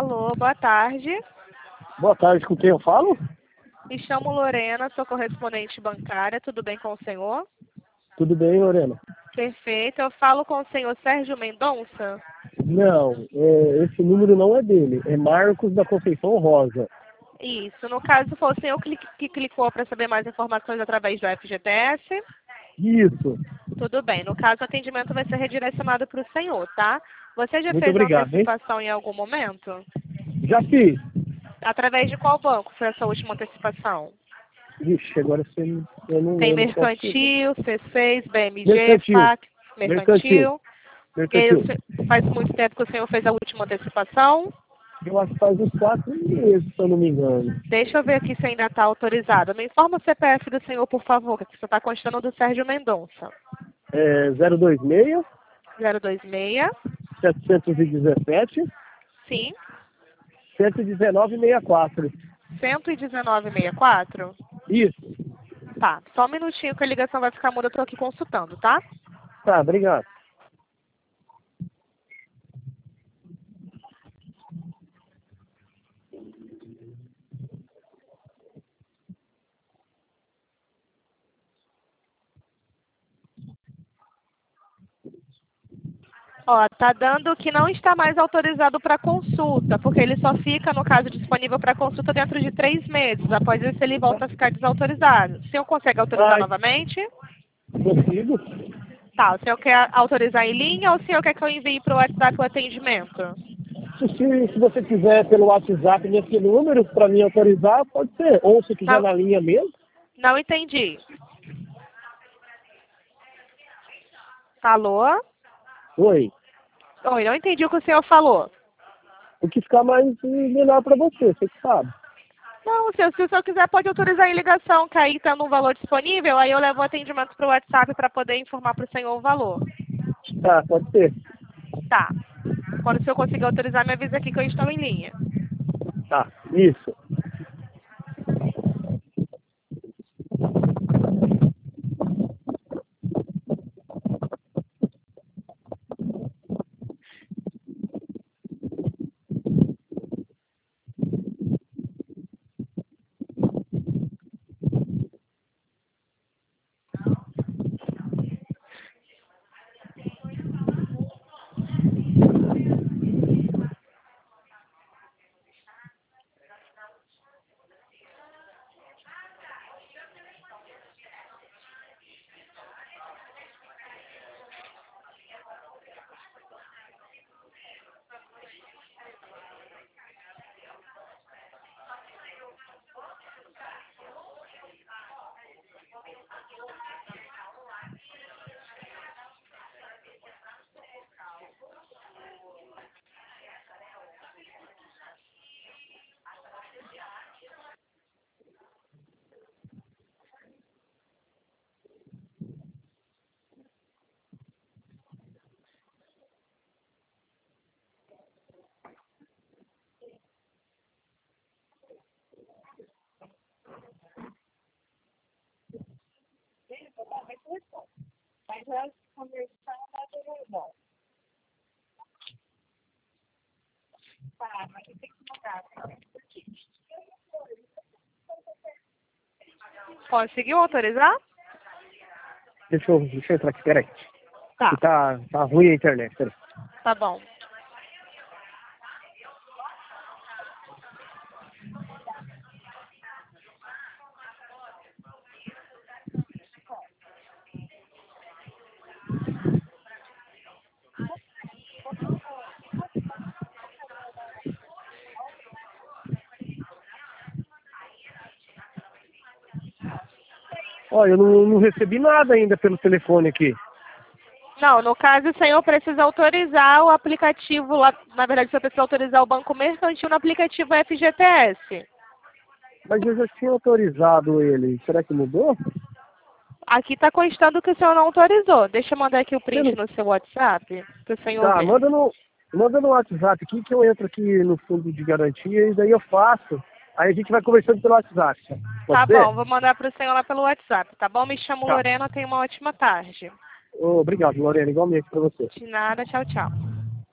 Alô, boa tarde. Boa tarde, com quem eu falo? Me chamo Lorena, sou correspondente bancária. Tudo bem com o senhor? Tudo bem, Lorena? Perfeito. Eu falo com o senhor Sérgio Mendonça? Não, esse número não é dele. É Marcos da Conceição Rosa. Isso. No caso, foi o senhor que clicou para saber mais informações através do FGTS? Isso. Tudo bem. No caso, o atendimento vai ser redirecionado para o senhor, tá? Você já Muito fez a obrigado, hein? antecipação em algum momento? Já fiz. Através de qual banco foi essa última antecipação? Vixe, agora eu não Tem lembro qual que... Mercantil, C6, BMG, Mercantil. FAC, Mercantil. Mercantil. Faz muito tempo que o senhor fez a última antecipação. Eu acho que faz uns 4 meses, se eu não me engano. Deixa eu ver aqui se ainda está autorizado. Me informa o CPF do senhor, por favor, que você está constando do Sérgio Mendonça. 026 026, 717 sim, 11964. 119,64? Isso. Tá, só um minutinho que a ligação vai ficar muda, eu estou aqui consultando, tá? Tá, obrigado. Ó, tá dando que não está mais autorizado para consulta, porque ele só fica, no caso, disponível para consulta dentro de 3 meses. Após isso, ele volta a ficar desautorizado. O senhor consegue autorizar novamente? Consigo? Tá, o senhor quer autorizar em linha ou o senhor quer que eu envie para o WhatsApp o atendimento? Se você quiser pelo WhatsApp nesse número para me autorizar, pode ser. Ou se quiser Não, na linha mesmo. não entendi. Alô? Oi. Oi, não entendi o que o senhor falou. O que ficar mais melhor para você que sabe. Não, se o senhor quiser, pode autorizar em ligação, que aí tendo um valor disponível, aí eu levo o atendimento para o WhatsApp para poder informar para o senhor o valor. Tá, pode ser. Tá. Quando o senhor conseguir autorizar, me avisa aqui que eu estou em linha. Tá, isso. Conseguiu autorizar? Deixa eu entrar aqui, peraí. Tá, Que tá ruim a internet, peraí. tá bom. Ó, eu não recebi nada ainda pelo telefone aqui. Não, no caso, o senhor precisa autorizar o aplicativo lá. Na verdade, o senhor precisa autorizar o Banco Mercantil no aplicativo FGTS. Mas eu já tinha autorizado ele. Será que mudou? Aqui está constando que o senhor não autorizou. Deixa eu mandar aqui o print no seu WhatsApp, para o senhor Tá, ver. manda no WhatsApp aqui que eu entro aqui no fundo de garantia e daí eu faço. Aí a gente vai conversando pelo WhatsApp. Pode Tá ser? bom, vou mandar para o senhor lá pelo WhatsApp, tá bom? Me chamo Tá. Lorena, tenha uma ótima tarde. Obrigado, Lorena. Igualmente para você. De nada, tchau, tchau.